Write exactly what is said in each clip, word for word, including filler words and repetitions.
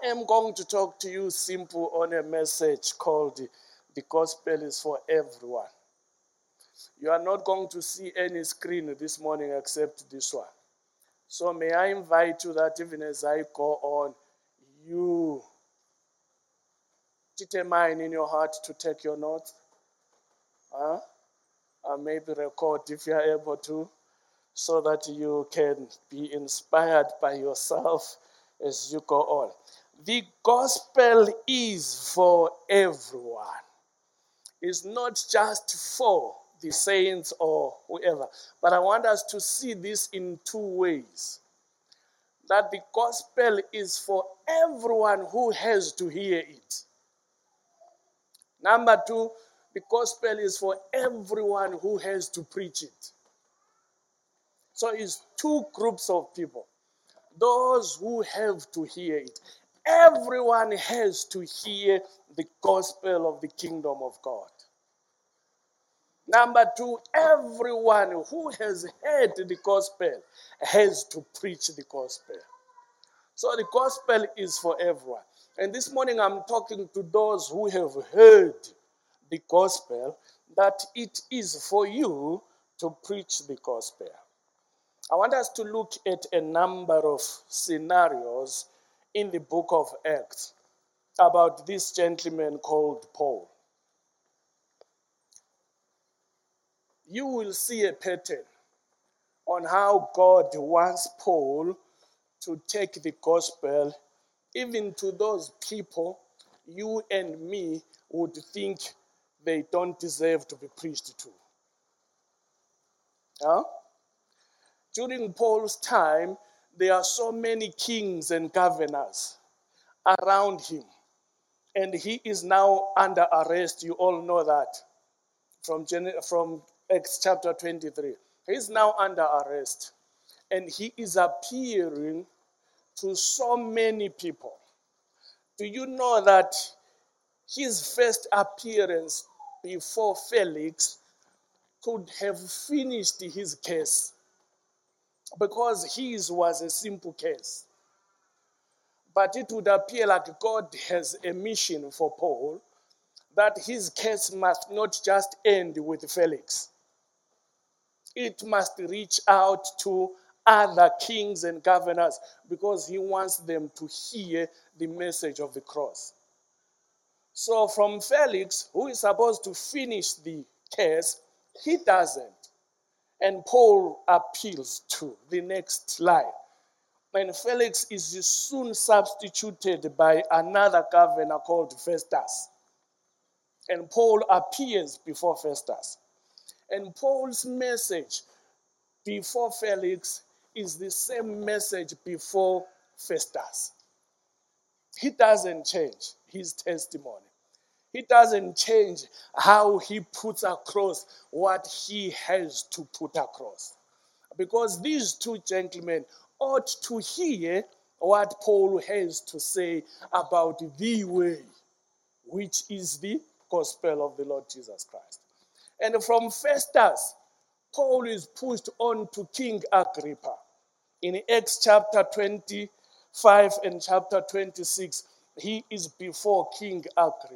am going to talk to you simple on a message called The Gospel is for Everyone. You are not going to see any screen this morning except this one. So may I invite you that even as I go on, you determine in your heart to take your notes. Huh? And maybe record if you are able to, so that you can be inspired by yourself as you go on. The gospel is for everyone. It's not just for the saints or whoever. But I want us to see this in two ways. That the gospel is for everyone who has to hear it. Number two, the gospel is for everyone who has to preach it. So it's two groups of people. Those who have to hear it. Everyone has to hear the gospel of the kingdom of God. Number two, everyone who has heard the gospel has to preach the gospel. So the gospel is for everyone. And this morning I'm talking to those who have heard the gospel, that it is for you to preach the gospel. I want us to look at a number of scenarios in the book of Acts about this gentleman called Paul. You will see a pattern on how God wants Paul to take the gospel even to those people you and me would think they don't deserve to be preached to. Huh? During Paul's time, there are so many kings and governors around him. And he is now under arrest. You all know that from, Gen- from Acts chapter twenty-three. He's now under arrest. And he is appearing to so many people. Do you know that his first appearance before Felix could have finished his case? Because his was a simple case. But it would appear like God has a mission for Paul, that his case must not just end with Felix. It must reach out to other kings and governors, because he wants them to hear the message of the cross. So from Felix, who is supposed to finish the case, he doesn't. And Paul appeals to the next line. And Felix is soon substituted by another governor called Festus. And Paul appears before Festus. And Paul's message before Felix is the same message before Festus. He doesn't change his testimony. He doesn't change how he puts across what he has to put across. Because these two gentlemen ought to hear what Paul has to say about the way, which is the gospel of the Lord Jesus Christ. And from Festus, Paul is pushed on to King Agrippa. In Acts chapter twenty-five and chapter twenty-six, he is before King Agrippa.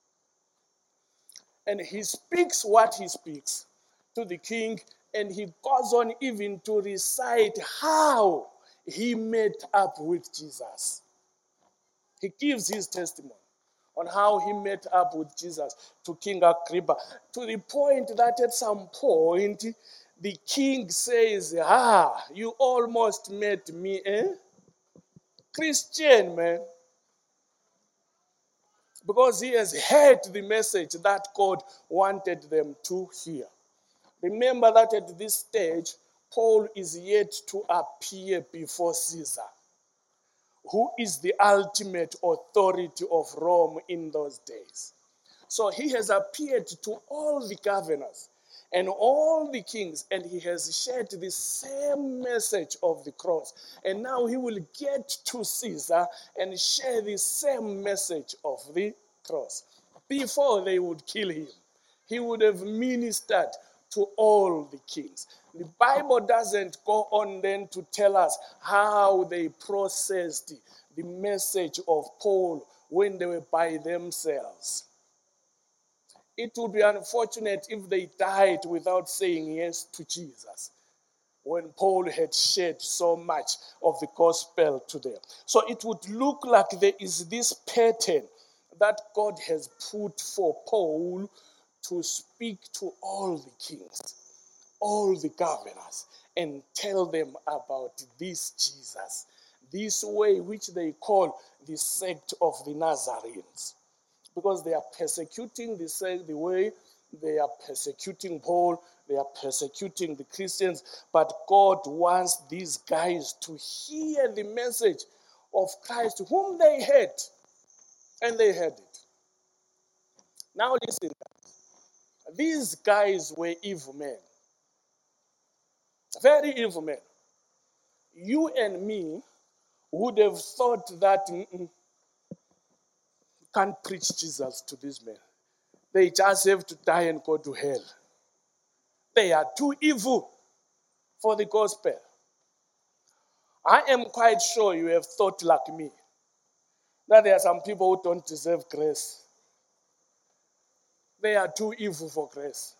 And he speaks what he speaks to the king, and he goes on even to recite how he met up with Jesus. He gives his testimony on how he met up with Jesus to King Agrippa, to the point that at some point, the king says, ah, you almost met me, eh? Christian, man. Because he has heard the message that God wanted them to hear. Remember that at this stage, Paul is yet to appear before Caesar, who is the ultimate authority of Rome in those days. So he has appeared to all the governors and all the kings, and he has shared the same message of the cross. And now he will get to Caesar and share the same message of the cross. Before they would kill him, he would have ministered to all the kings. The Bible doesn't go on then to tell us how they processed the message of Paul when they were by themselves. It would be unfortunate if they died without saying yes to Jesus, when Paul had shared so much of the gospel to them. So it would look like there is this pattern that God has put for Paul to speak to all the kings, all the governors, and tell them about this Jesus, this way which they call the sect of the Nazarenes. Because they are persecuting the sect, the way they are persecuting Paul, they are persecuting the Christians, but God wants these guys to hear the message of Christ, whom they heard, and they heard it. Now listen, these guys were evil men, very evil men. You and me would have thought that mm-mm, can't preach Jesus to these men. They just have to die and go to hell. They are too evil for the gospel. I am quite sure you have thought like me, that there are some people who don't deserve grace. They are too evil for grace.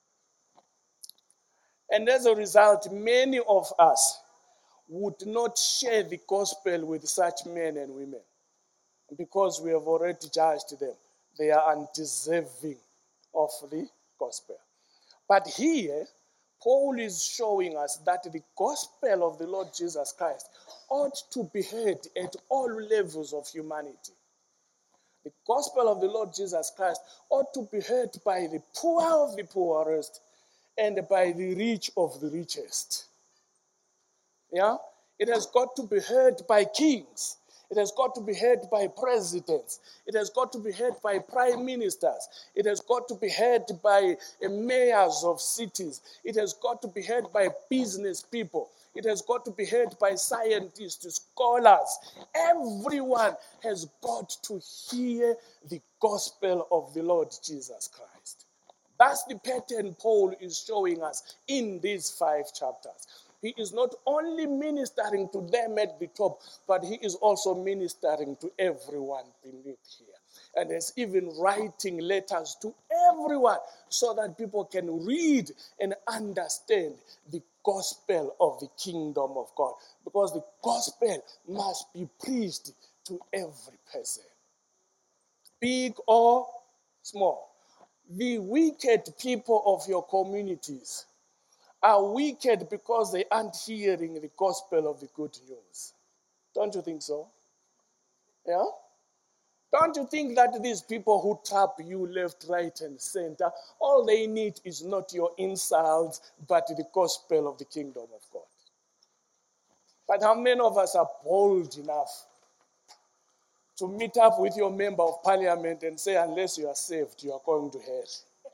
And as a result, many of us would not share the gospel with such men and women because we have already judged them. They are undeserving of the gospel. But here, Paul is showing us that the gospel of the Lord Jesus Christ ought to be heard at all levels of humanity. The gospel of the Lord Jesus Christ ought to be heard by the poor of the poorest and by the rich of the richest. Yeah? It has got to be heard by kings. It has got to be heard by presidents. It has got to be heard by prime ministers. It has got to be heard by uh, mayors of cities. It has got to be heard by business people. It has got to be heard by scientists, scholars. Everyone has got to hear the gospel of the Lord Jesus Christ. That's the pattern Paul is showing us in these five chapters. He is not only ministering to them at the top, but he is also ministering to everyone beneath here. And is even writing letters to everyone so that people can read and understand the gospel of the kingdom of God. Because the gospel must be preached to every person, big or small. The wicked people of your communities are wicked because they aren't hearing the gospel of the good news. Don't you think so? Yeah? Don't you think that these people who trap you left, right, and center, all they need is not your insults, but the gospel of the kingdom of God? But how many of us are bold enough to meet up with your member of parliament and say, unless you are saved, you are going to hell?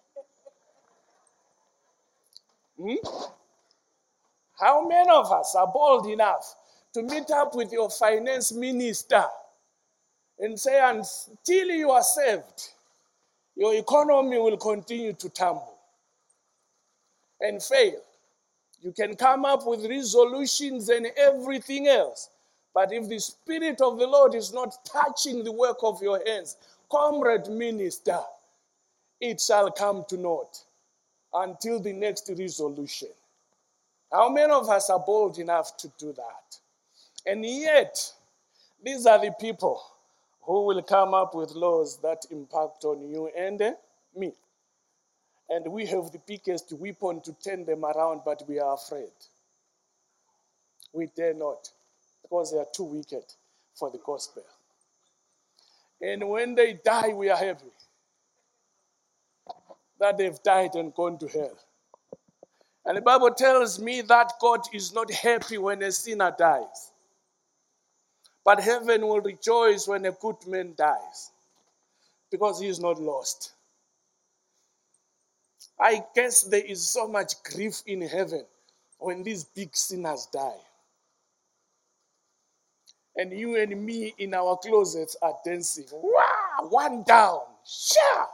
Hmm? How many of us are bold enough to meet up with your finance minister and say, until you are saved, your economy will continue to tumble and fail? You can come up with resolutions and everything else, but if the Spirit of the Lord is not touching the work of your hands, comrade minister, it shall come to naught until the next resolution. How many of us are bold enough to do that? And yet, these are the people who will come up with laws that impact on you and uh, me. And we have the biggest weapon to turn them around, but we are afraid. We dare not, because they are too wicked for the gospel. And when they die, we are happy that they've died and gone to hell. And the Bible tells me that God is not happy when a sinner dies, but heaven will rejoice when a good man dies, because he is not lost. I guess there is so much grief in heaven when these big sinners die. And you and me in our closets are dancing. Wow, one down. Sure.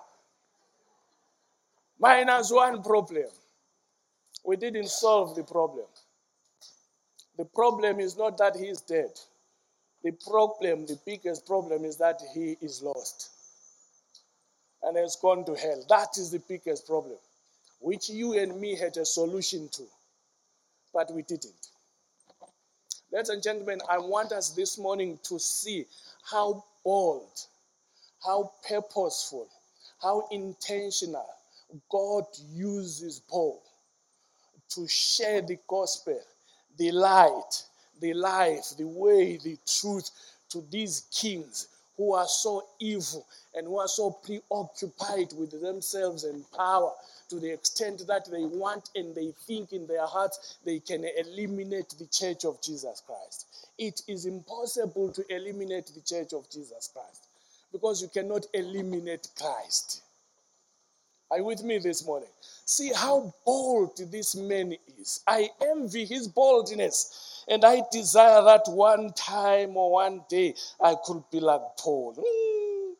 Minus one problem. We didn't solve the problem. The problem is not that he is dead. The problem, the biggest problem is that he is lost and has gone to hell. That is the biggest problem, which you and me had a solution to, but we didn't. Ladies and gentlemen, I want us this morning to see how bold, how purposeful, how intentional God uses Paul to share the gospel, the light, the life, the way, the truth to these kings who are so evil and who are so preoccupied with themselves and power to the extent that they want and they think in their hearts they can eliminate the church of Jesus Christ. It is impossible to eliminate the church of Jesus Christ because you cannot eliminate Christ. Are you with me this morning? See how bold this man is. I envy his boldness. And I desire that one time or one day I could be like Paul. Mm.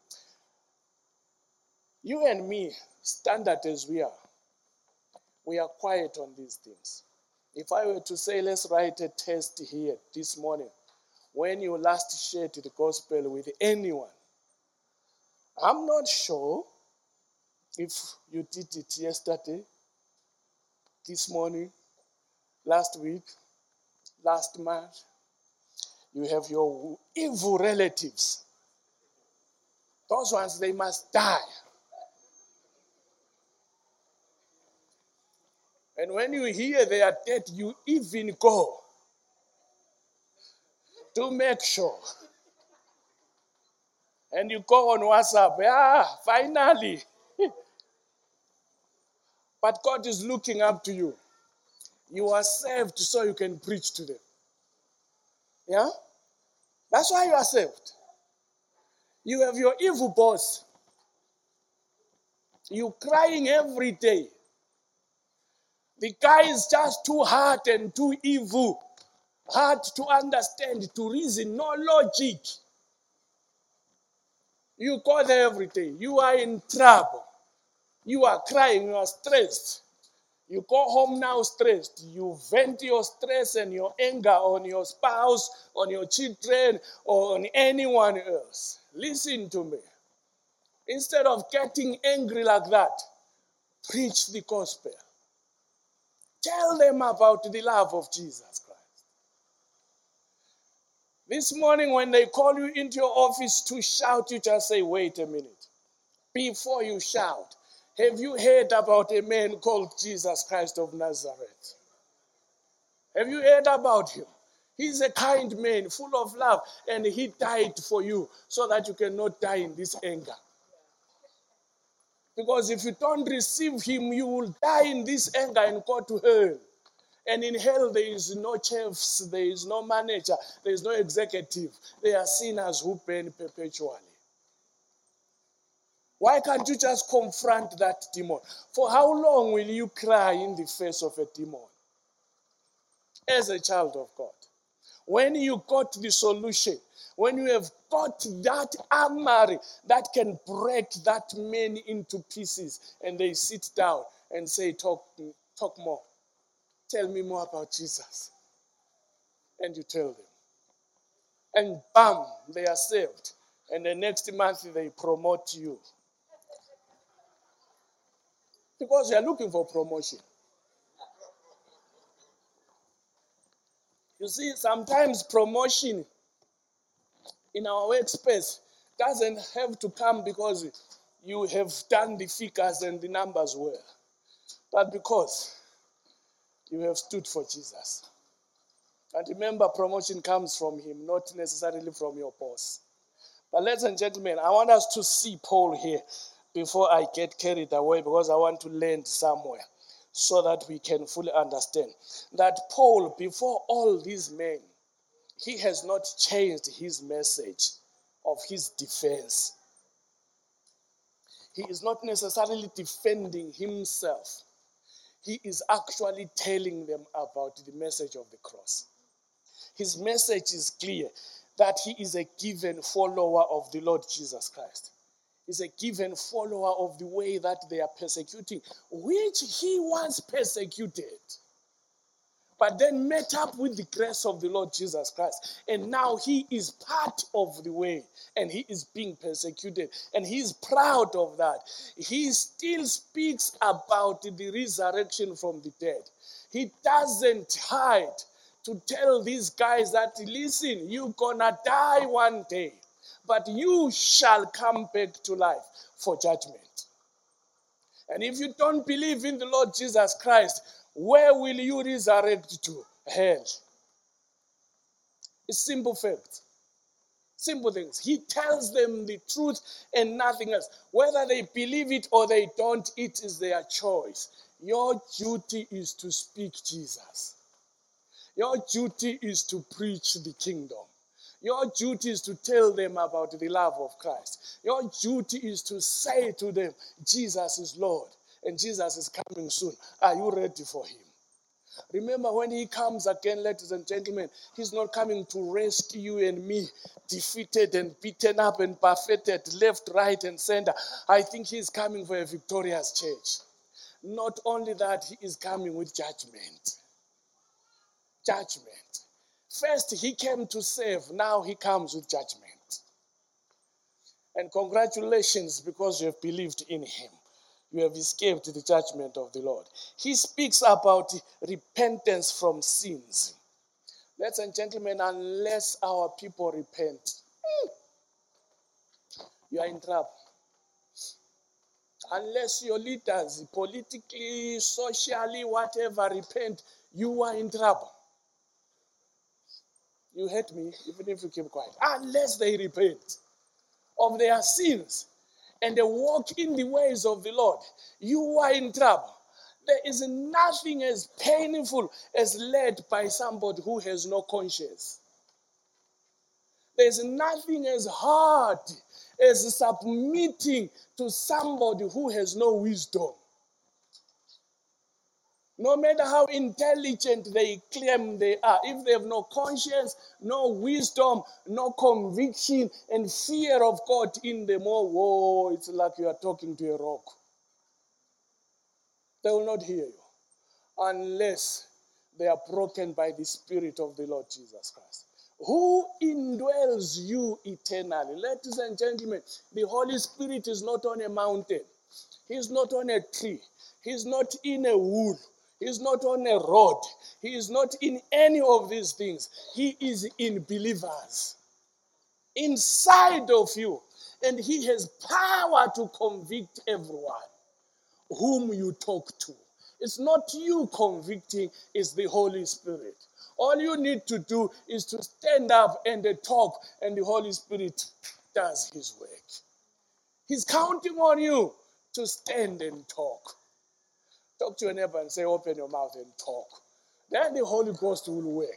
You and me, standard as we are, we are quiet on these things. If I were to say, let's write a test here this morning, when you last shared the gospel with anyone, I'm not sure if you did it yesterday, this morning, last week, last month. You have your evil relatives. Those ones, they must die. And when you hear they are dead, you even go to make sure. And you go on WhatsApp, yeah, finally. But God is looking up to you. You are saved so you can preach to them. Yeah? That's why you are saved. You have your evil boss. You crying every day. The guy is just too hard and too evil. Hard to understand, to reason, no logic. You go there every day. You are in trouble. You are crying, you are stressed. You go home now stressed. You vent your stress and your anger on your spouse, on your children, or on anyone else. Listen to me. Instead of getting angry like that, preach the gospel. Tell them about the love of Jesus Christ. This morning when they call you into your office to shout, you just say, wait a minute. Before you shout, have you heard about a man called Jesus Christ of Nazareth? Have you heard about him? He's a kind man, full of love, and he died for you so that you cannot die in this anger. Because if you don't receive him, you will die in this anger and go to hell. And in hell, there is no chiefs, there is no manager, there is no executive. They are sinners who burn perpetually. Why can't you just confront that demon? For how long will you cry in the face of a demon? As a child of God. When you got the solution, when you have got that armory that can break that man into pieces, and they sit down and say, talk, talk more. Tell me more about Jesus. And you tell them. And bam, they are saved. And the next month they promote you. Because you are looking for promotion. You see, sometimes promotion in our workspace doesn't have to come because you have done the figures and the numbers well, but because you have stood for Jesus. And remember, promotion comes from him, not necessarily from your boss. But ladies and gentlemen, I want us to see Paul here before I get carried away, because I want to land somewhere so that we can fully understand that Paul, before all these men, he has not changed his message of his defense. He is not necessarily defending himself. He is actually telling them about the message of the cross. His message is clear, that he is a given follower of the Lord Jesus Christ. He's a given follower of the way that they are persecuting, which he once persecuted. but then met up with the grace of the Lord Jesus Christ. And now he is part of the way, and he is being persecuted, and he is proud of that. He still speaks about the resurrection from the dead. He doesn't hide to tell these guys that, listen, you're gonna die one day, but you shall come back to life for judgment. And if you don't believe in the Lord Jesus Christ, where will you resurrect to? Hell. It's simple facts. Simple things. He tells them the truth and nothing else. Whether they believe it or they don't, it is their choice. Your duty is to speak Jesus. Your duty is to preach the kingdom. Your duty is to tell them about the love of Christ. Your duty is to say to them, Jesus is Lord and Jesus is coming soon. Are you ready for him? Remember, when he comes again, ladies and gentlemen, he's not coming to rescue you and me, defeated and beaten up and buffeted left, right, and center. I think he's coming for a victorious church. Not only that, he is coming with judgment. Judgment. First, he came to save. Now he comes with judgment. And congratulations, because you have believed in him. You have escaped the judgment of the Lord. He speaks about repentance from sins. Ladies and gentlemen, unless our people repent, you are in trouble. Unless your leaders, politically, socially, whatever, repent, you are in trouble. You hate me, even if you keep quiet. Unless they repent of their sins and they walk in the ways of the Lord, you are in trouble. There is nothing as painful as led by somebody who has no conscience. There's nothing as hard as submitting to somebody who has no wisdom. No matter how intelligent they claim they are, if they have no conscience, no wisdom, no conviction, and fear of God in them, oh, whoa, it's like you are talking to a rock. They will not hear you unless they are broken by the Spirit of the Lord Jesus Christ, who indwells you eternally. Ladies and gentlemen, the Holy Spirit is not on a mountain. He's not on a tree. He's not in a wood. He's not on a road. He is not in any of these things. He is in believers, inside of you. And he has power to convict everyone whom you talk to. It's not you convicting, it's the Holy Spirit. All you need to do is to stand up and talk, and the Holy Spirit does his work. He's counting on you to stand and talk. Talk to your neighbor and say, open your mouth and talk. Then the Holy Ghost will work.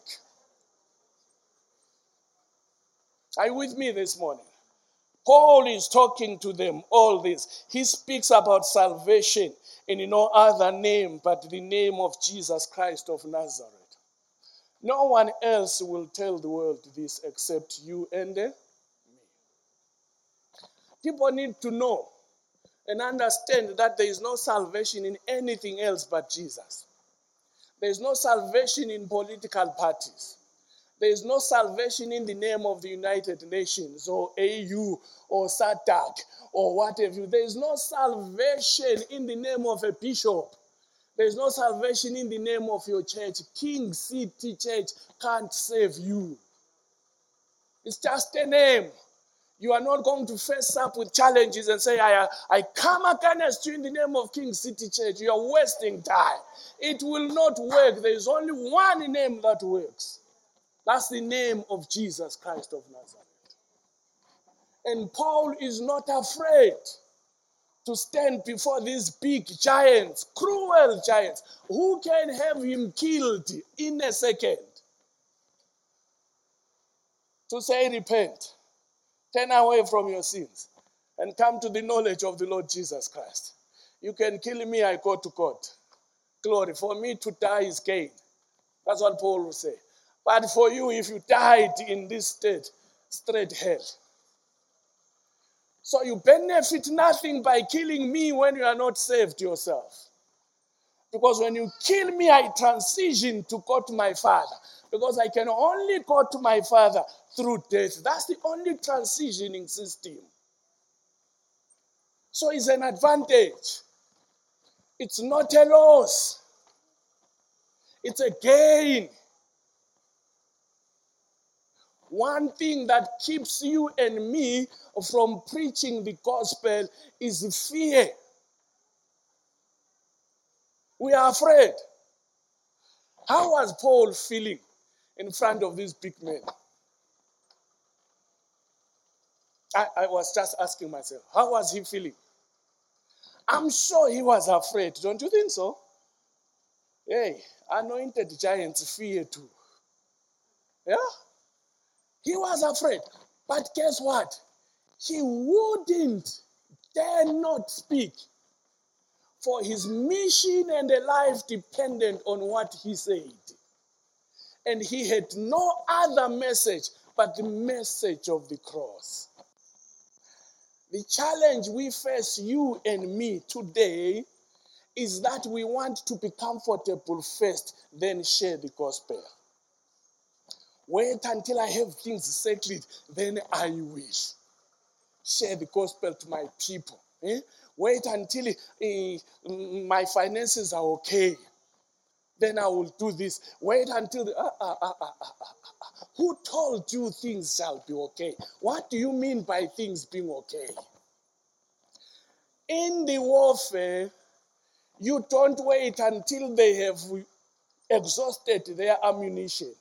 Are you with me this morning? Paul is talking to them all this. He speaks about salvation in no other name but the name of Jesus Christ of Nazareth. No one else will tell the world this except you and me. People need to know and understand that there is no salvation in anything else but Jesus. There is no salvation in political parties. There is no salvation in the name of the United Nations or A U or SADC or whatever. There is no salvation in the name of a bishop. There is no salvation in the name of your church. King City Church can't save you. It's just a name. You are not going to face up with challenges and say, I, I come against you in the name of King City Church. You are wasting time. It will not work. There is only one name that works. That's the name of Jesus Christ of Nazareth. And Paul is not afraid to stand before these big giants, cruel giants, who can have him killed in a second. To say, repent. Turn away from your sins and come to the knowledge of the Lord Jesus Christ. You can kill me, I go to God. Glory. For me to die is gain. That's what Paul will say. But for you, if you died in this state, straight hell. So you benefit nothing by killing me when you are not saved yourself. Because when you kill me, I transition to go to my Father. Because I can only go to my Father through death. That's the only transitioning system. So it's an advantage. It's not a loss. It's a gain. One thing that keeps you and me from preaching the gospel is fear. We are afraid. How was Paul feeling in front of these big men? I, I was just asking myself, how was he feeling? I'm sure he was afraid. Don't you think so? Hey, anointed giants fear too. Yeah? He was afraid. But guess what? He wouldn't dare not speak. For his mission and a life dependent on what he said. And he had no other message but the message of the cross. The challenge we face, you and me today, is that we want to be comfortable first, then share the gospel. Wait until I have things settled, then I will share the gospel to my people. Eh? Wait until uh, my finances are okay, then I will do this. Wait until the, uh, uh, uh, uh, uh, uh. Who told you things shall be okay? What do you mean by things being okay? In the warfare, you don't wait until they have exhausted their ammunition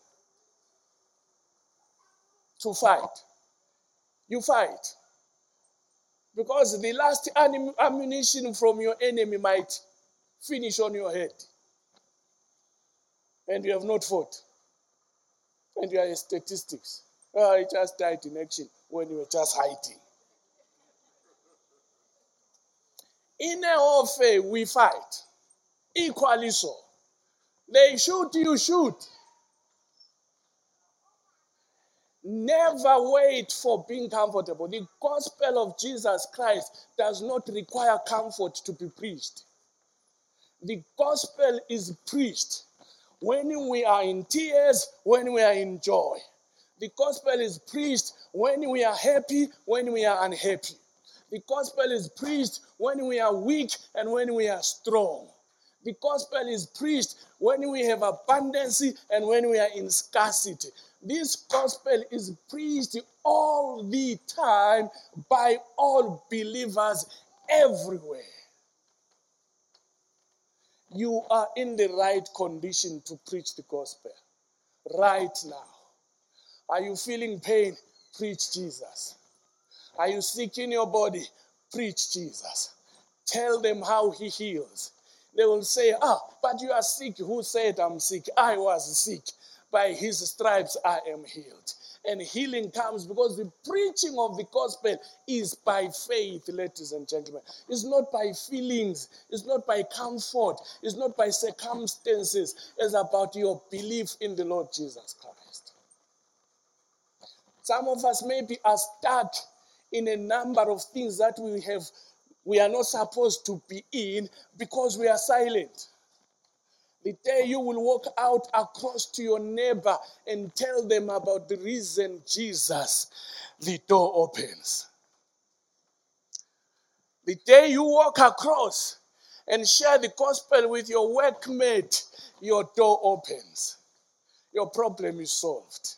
to fight. You fight. Because the last ammunition from your enemy might finish on your head. And you have not fought. And you are a statistics. Oh, he just died in action when you were just hiding. In a warfare, we fight. Equally so. They shoot, you shoot. Never wait for being comfortable. The gospel of Jesus Christ does not require comfort to be preached. The gospel is preached when we are in tears, when we are in joy. The gospel is preached when we are happy, when we are unhappy. The gospel is preached when we are weak and when we are strong. The gospel is preached when we have abundance and when we are in scarcity. This gospel is preached all the time by all believers everywhere. You are in the right condition to preach the gospel right now. Are you feeling pain? Preach Jesus. Are you sick in your body? Preach Jesus. Tell them how he heals. They will say, ah, but you are sick. Who said I'm sick? I was sick. By his stripes I am healed. And healing comes because the preaching of the gospel is by faith, ladies and gentlemen. It's not by feelings. It's not by comfort. It's not by circumstances. It's about your belief in the Lord Jesus Christ. Some of us maybe are stuck in a number of things that we have, we are not supposed to be in because we are silent. The day you will walk out across to your neighbor and tell them about the risen Jesus, the door opens. The day you walk across and share the gospel with your workmate, your door opens. Your problem is solved.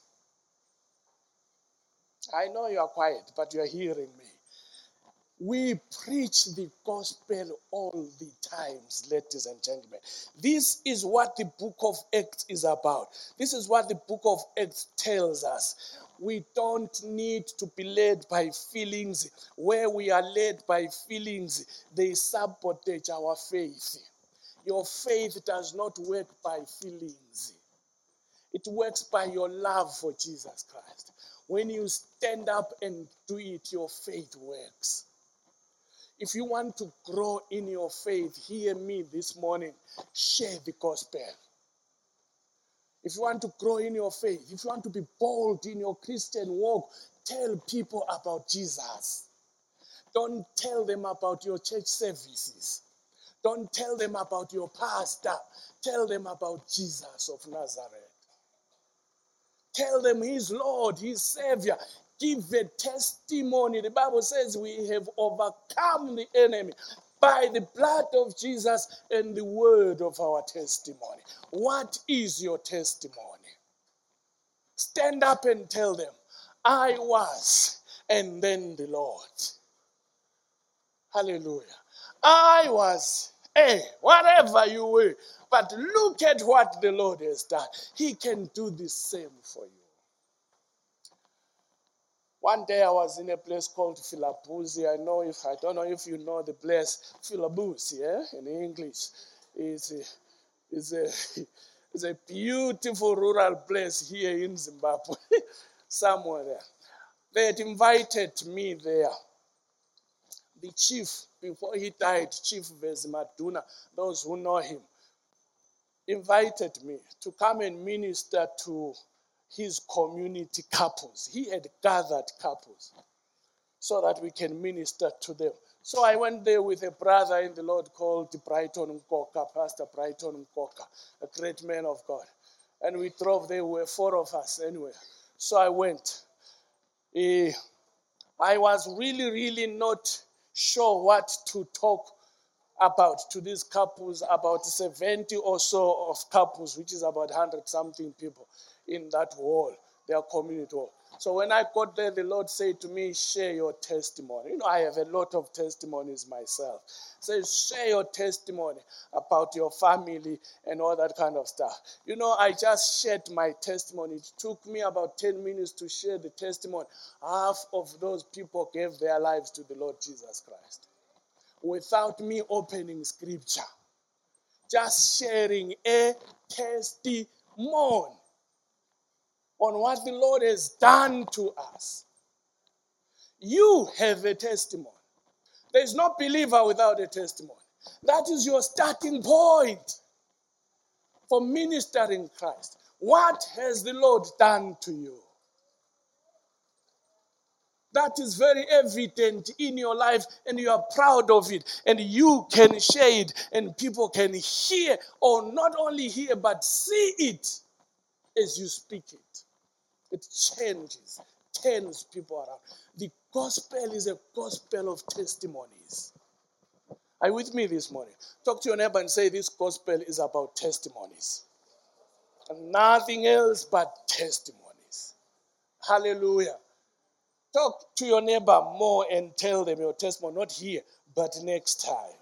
I know you are quiet, but you are hearing me. We preach the gospel all the times, ladies and gentlemen. This is what the book of Acts is about. This is what the book of Acts tells us. We don't need to be led by feelings. Where we are led by feelings, they sabotage our faith. Your faith does not work by feelings. It works by your love for Jesus Christ. When you stand up and do it, your faith works. If you want to grow in your faith, hear me this morning. Share the gospel. If you want to grow in your faith, if you want to be bold in your Christian walk, tell people about Jesus. Don't tell them about your church services. Don't tell them about your pastor. Tell them about Jesus of Nazareth. Tell them he's Lord, he's Savior. Give a testimony. The Bible says we have overcome the enemy by the blood of Jesus and the word of our testimony. What is your testimony? Stand up and tell them, I was, and then the Lord. Hallelujah. I was, hey, whatever you were, but look at what the Lord has done. He can do the same for you. One day I was in a place called Philabuzi. I know if I don't know if you know the place Philabuzi, yeah, in English. It's a, it's a, it's a beautiful rural place here in Zimbabwe, somewhere there. They had invited me there. The chief, before he died, Chief Vezimaduna, those who know him, invited me to come and minister to his community couples. He had gathered couples so that we can minister to them. So I went there with a brother in the Lord called Brighton Nkoka, Pastor Brighton Nkoka, a great man of God. And we drove there, we were four of us anyway. So I went. Uh, I was really, really not sure what to talk about to these couples, about seventy or so of couples, which is about one hundred something people in that hall, their community hall. So when I got there, the Lord said to me, share your testimony. You know, I have a lot of testimonies myself. So share your testimony about your family and all that kind of stuff. You know, I just shared my testimony. It took me about ten minutes to share the testimony. Half of those people gave their lives to the Lord Jesus Christ without me opening scripture. Just sharing a testimony on what the Lord has done to us. You have a testimony. There is no believer without a testimony. That is your starting point for ministering Christ. What has the Lord done to you? That is very evident in your life, and you are proud of it, and you can share it, and people can hear, or not only hear, but see it as you speak it. It changes, turns people around. The gospel is a gospel of testimonies. Are you with me this morning? Talk to your neighbor and say, this gospel is about testimonies. And nothing else but testimonies. Hallelujah. Talk to your neighbor more and tell them your testimony, not here, but next time.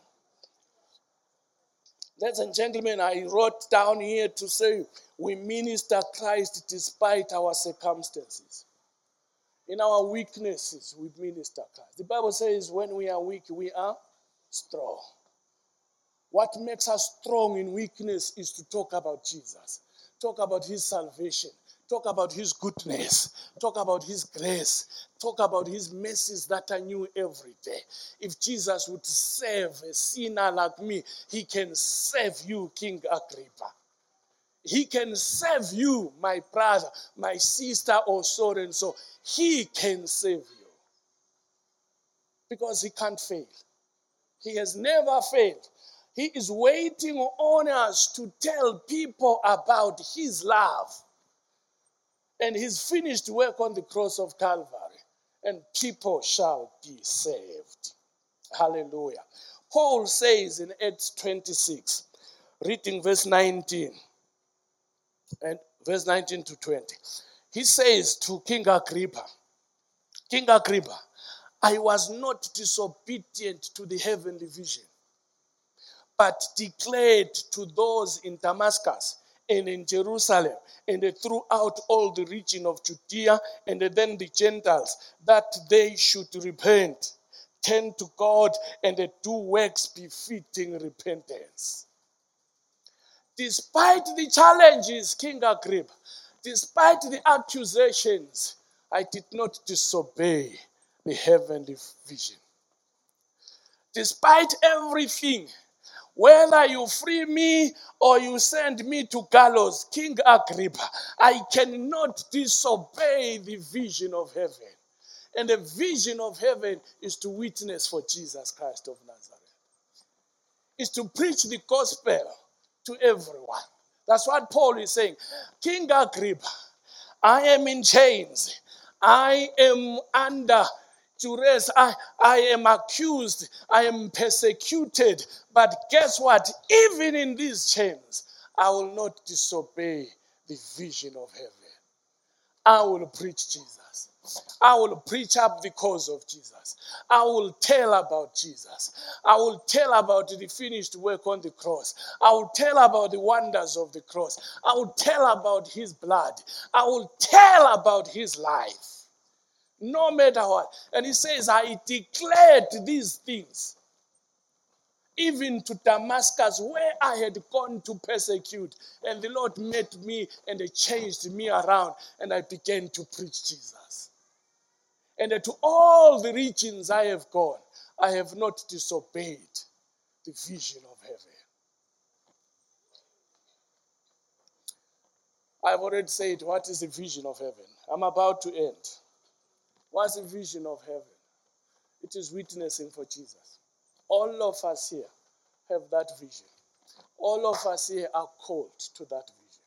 Ladies and gentlemen, I wrote down here to say, we minister Christ despite our circumstances. In our weaknesses, we minister Christ. The Bible says when we are weak, we are strong. What makes us strong in weakness is to talk about Jesus. Talk about his salvation. Talk about his goodness. Talk about his grace. Talk about his mercies that are new every day. If Jesus would save a sinner like me, he can save you, King Agrippa. He can save you, my brother, my sister, or so and so. He can save you. Because he can't fail. He has never failed. He is waiting on us to tell people about his love and his finished work on the cross of Calvary. And people shall be saved. Hallelujah. Paul says in Acts twenty-six, reading verse nineteen, and verse nineteen to twenty, he says to King Agrippa, King Agrippa, I was not disobedient to the heavenly vision, but declared to those in Damascus and in Jerusalem and throughout all the region of Judea and then the Gentiles that they should repent, turn to God, and do works befitting repentance. Despite the challenges, King Agrippa, despite the accusations, I did not disobey the heavenly vision. Despite everything, whether you free me or you send me to gallows, King Agrippa, I cannot disobey the vision of heaven. And the vision of heaven is to witness for Jesus Christ of Nazareth. is to preach the gospel to everyone. That's what Paul is saying. King Agrippa, I am in chains. I am under duress. I, I am accused. I am persecuted. But guess what? Even in these chains, I will not disobey the vision of heaven. I will preach Jesus. I will preach up the cause of Jesus. I will tell about Jesus. I will tell about the finished work on the cross. I will tell about the wonders of the cross. I will tell about his blood. I will tell about his life. No matter what. And he says, I declared these things even to Damascus, where I had gone to persecute. And the Lord met me and he changed me around, and I began to preach Jesus. And to all the regions I have gone, I have not disobeyed the vision of heaven. I've already said, what is the vision of heaven? I'm about to end. What's the vision of heaven? It is witnessing for Jesus. All of us here have that vision. All of us here are called to that vision.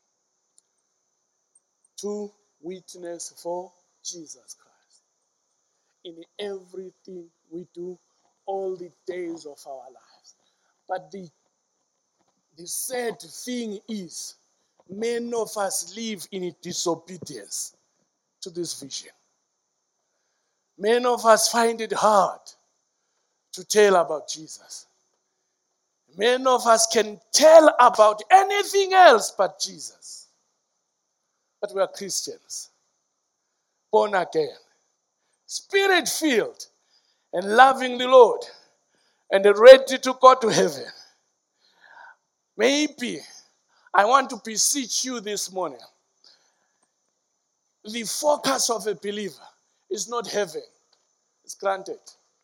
To witness for Jesus Christ. In everything we do, all the days of our lives. But the, the sad thing is, many of us live in disobedience to this vision. Many of us find it hard to tell about Jesus. Many of us can tell about anything else but Jesus. But we are Christians, born again, spirit-filled, and loving the Lord, and ready to go to heaven. Maybe I want to beseech you this morning. The focus of a believer is not heaven. It's granted.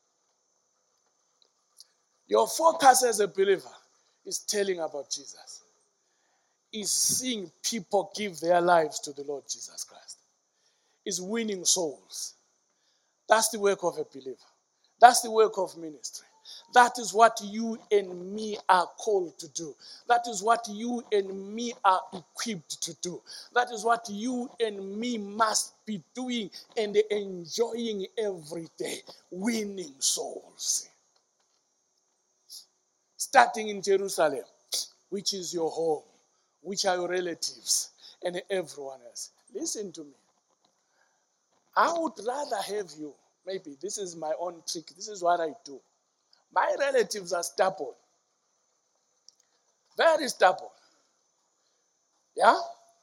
Your focus as a believer is telling about Jesus. Is seeing people give their lives to the Lord Jesus Christ. Is winning souls. That's the work of a believer. That's the work of ministry. That is what you and me are called to do. That is what you and me are equipped to do. That is what you and me must be doing and enjoying every day. Winning souls. Starting in Jerusalem, which is your home, which are your relatives, and everyone else. Listen to me. I would rather have you, maybe this is my own trick, this is what I do. My relatives are stubborn. Very stubborn. Yeah?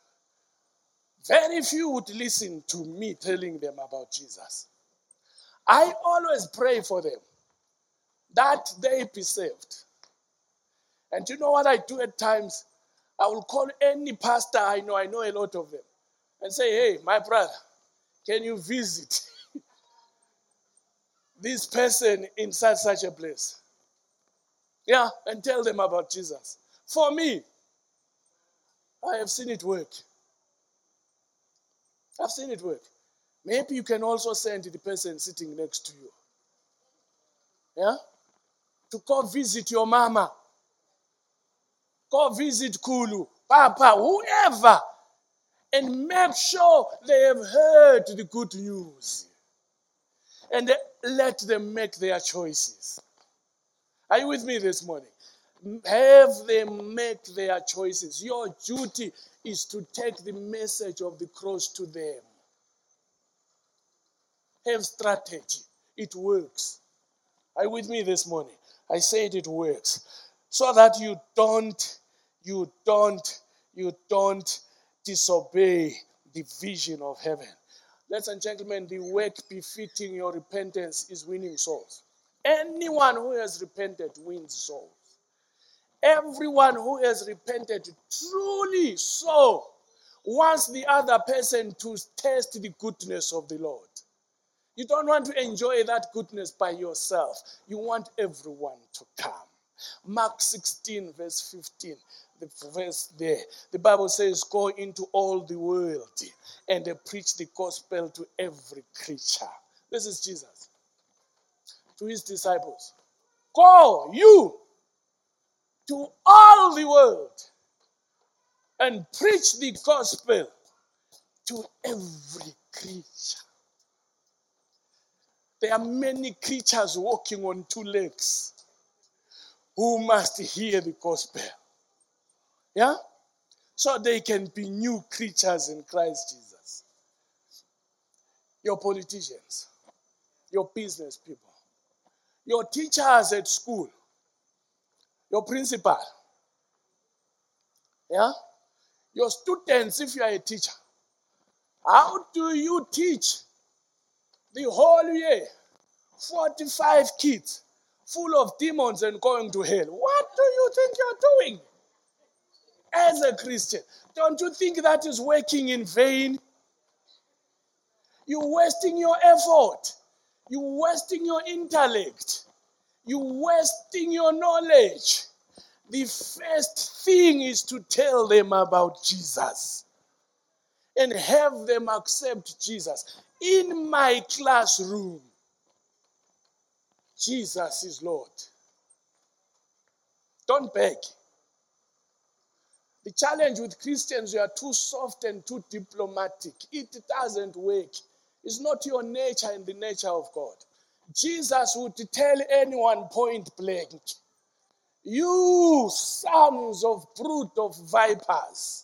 Very few would listen to me telling them about Jesus. I always pray for them that they be saved. And you know what I do at times? I will call any pastor I know, I know a lot of them, and say, hey, my brother, can you visit this person in such such a place? Yeah, and tell them about Jesus. For me, I have seen it work. I've seen it work. Maybe you can also send the person sitting next to you. Yeah? To go visit your mama. Go visit Kulu, Papa, whoever. And make sure they have heard the good news. And let them make their choices. Are you with me this morning? Have them make their choices. Your duty is to take the message of the cross to them. Have strategy. It works. Are you with me this morning? I said it works. So that you don't, you don't, you don't disobey the vision of heaven. Ladies and gentlemen, the work befitting your repentance is winning souls. Anyone who has repented wins souls. Everyone who has repented truly so wants the other person to taste the goodness of the Lord. You don't want to enjoy that goodness by yourself. You want everyone to come. Mark sixteen, verse fifteen, the verse there. The Bible says, go into all the world and preach the gospel to every creature. This is Jesus. To his disciples. Go, you. to all the world and preach the gospel to every creature. There are many creatures walking on two legs who must hear the gospel. Yeah? So they can be new creatures in Christ Jesus. Your politicians, your business people, your teachers at school, your principal, yeah? Your students, if you are a teacher. How do you teach the whole year forty-five kids full of demons and going to hell? What do you think you're doing as a Christian? Don't you think that is working in vain? You're wasting your effort. You're wasting your intellect. You're wasting your knowledge. The first thing is to tell them about Jesus and have them accept Jesus. In my classroom, Jesus is Lord. Don't beg. The challenge with Christians, you are too soft and too diplomatic. It doesn't work. It's not your nature and the nature of God. Jesus would tell anyone point blank, you sons of brood of vipers.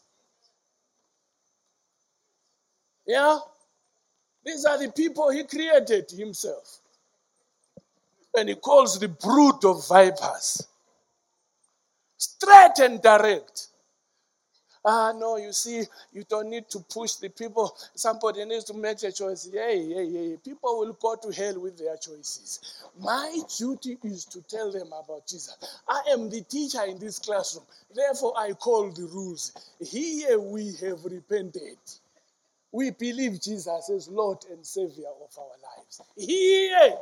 Yeah? These are the people he created himself. And he calls the brood of vipers. Straight and direct. Ah, no, you see, you don't need to push the people. Somebody needs to make a choice. Hey, hey, hey. People will go to hell with their choices. My duty is to tell them about Jesus. I am the teacher in this classroom. Therefore, I call the rules. Here we have repented. We believe Jesus is Lord and Savior of our lives. Here.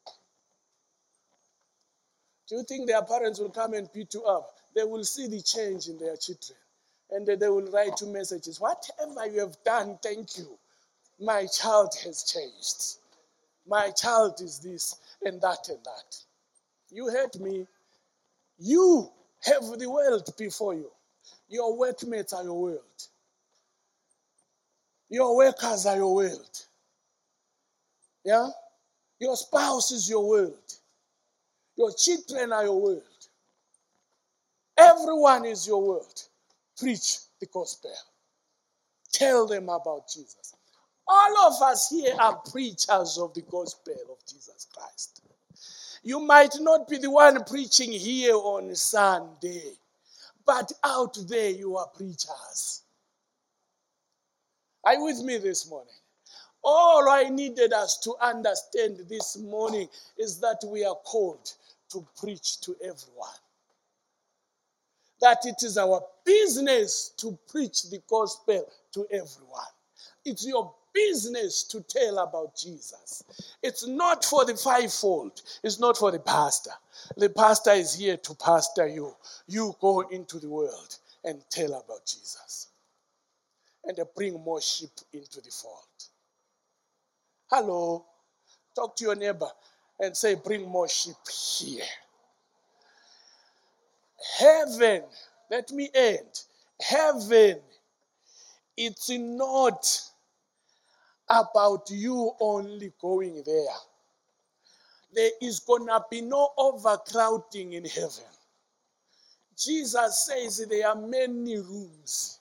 Do you think their parents will come and beat you up? They will see the change in their children. And they will write you messages. Whatever you have done, thank you. My child has changed. My child is this and that and that. You heard me. You have the world before you. Your workmates are your world. Your workers are your world. Yeah? Your spouse is your world. Your children are your world. Everyone is your world. Preach the gospel. Tell them about Jesus. All of us here are preachers of the gospel of Jesus Christ. You might not be the one preaching here on Sunday, but out there you are preachers. Are you with me this morning? All I needed us to understand this morning is that we are called to preach to everyone. That it is our business to preach the gospel to everyone. It's your business to tell about Jesus. It's not for the fivefold. It's not for the pastor. The pastor is here to pastor you. You go into the world and tell about Jesus. And bring more sheep into the fold. Hello. Talk to your neighbor and say, bring more sheep here. Heaven, let me end. Heaven, it's not about you only going there. There is gonna be no overcrowding in heaven. Jesus says there are many rooms.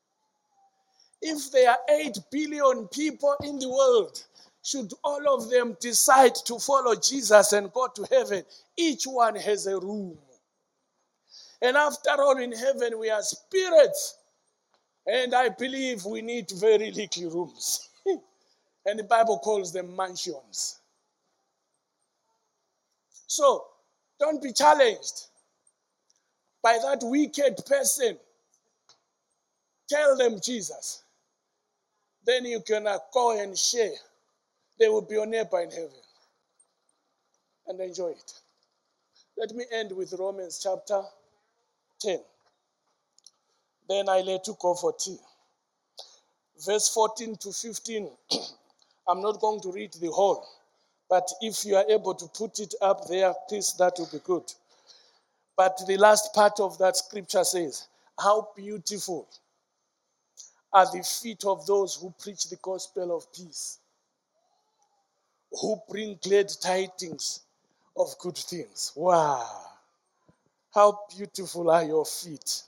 If there are eight billion people in the world, should all of them decide to follow Jesus and go to heaven, each one has a room. And after all, in heaven we are spirits. And I believe we need very little rooms. And the Bible calls them mansions. So, don't be challenged by that wicked person. Tell them Jesus. Then you can go and share. They will be your neighbor in heaven. And enjoy it. Let me end with Romans chapter ten. Then I let you go for tea. Verse fourteen to fifteen. I'm not going to read the whole. But if you are able to put it up there, please, that would be good. But the last part of that scripture says, how beautiful are the feet of those who preach the gospel of peace, who bring glad tidings of good things. Wow. How beautiful are your feet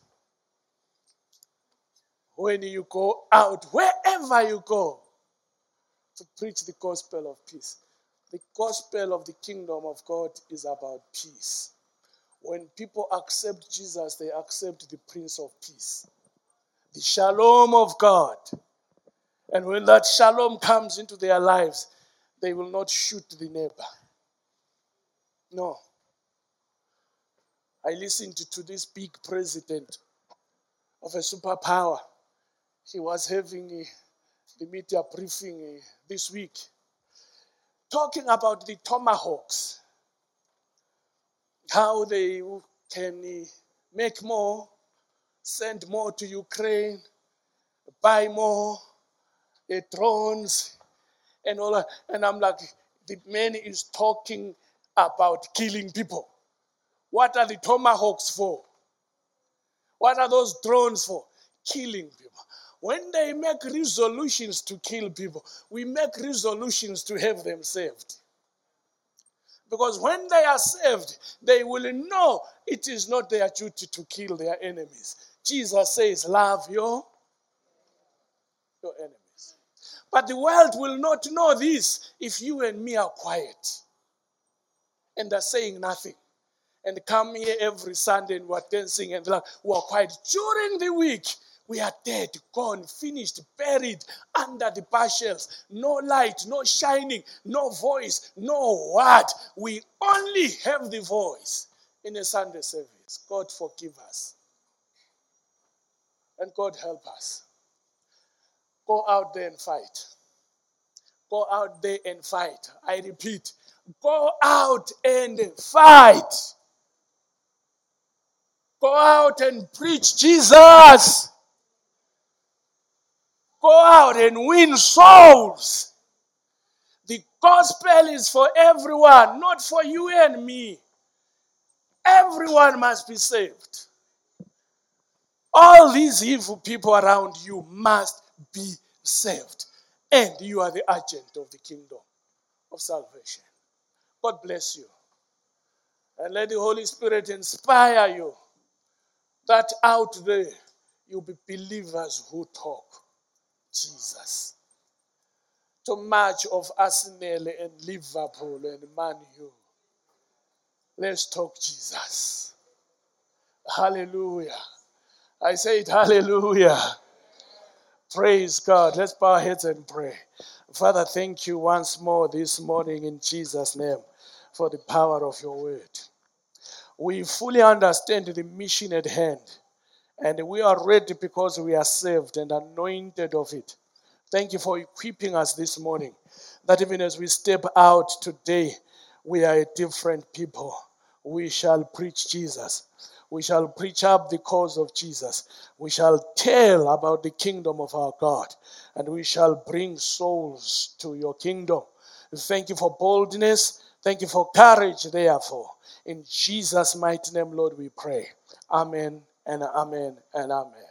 when you go out, wherever you go, to preach the gospel of peace. The gospel of the kingdom of God is about peace. When people accept Jesus, they accept the Prince of Peace, the shalom of God. And when that shalom comes into their lives, they will not shoot the neighbor. No. I listened to this big president of a superpower. He was having a, the media briefing uh, this week, talking about the tomahawks, how they can uh, make more, send more to Ukraine, buy more uh, drones, and all that. And I'm like, the man is talking about killing people. What are the tomahawks for? What are those drones for? Killing people. When they make resolutions to kill people, we make resolutions to have them saved. Because when they are saved, they will know it is not their duty to kill their enemies. Jesus says, love your, your enemies. But the world will not know this if you and me are quiet and are saying nothing. And come here every Sunday and we're dancing and like, we're quiet. During the week, we are dead, gone, finished, buried under the bushels. No light, no shining, no voice, no word. We only have the voice in a Sunday service. God forgive us. And God help us. Go out there and fight. Go out there and fight. I repeat, go out and fight. Go out and preach Jesus. Go out and win souls. The gospel is for everyone, not for you and me. Everyone must be saved. All these evil people around you must be saved. And you are the agent of the kingdom of salvation. God bless you. And let the Holy Spirit inspire you that out there you'll be believers who talk Jesus. To match of Arsenal and Liverpool and Man U. Let's talk Jesus. Hallelujah. I say it, hallelujah. Praise God. Let's bow our heads and pray. Father, thank you once more this morning in Jesus' name for the power of your word. We fully understand the mission at hand, and we are ready because we are saved and anointed of it. Thank you for equipping us this morning, that even as we step out today, we are a different people. We shall preach Jesus. We shall preach up the cause of Jesus. We shall tell about the kingdom of our God, and we shall bring souls to your kingdom. Thank you for boldness. Thank you for courage, therefore. In Jesus' mighty name, Lord, we pray. Amen and amen and amen.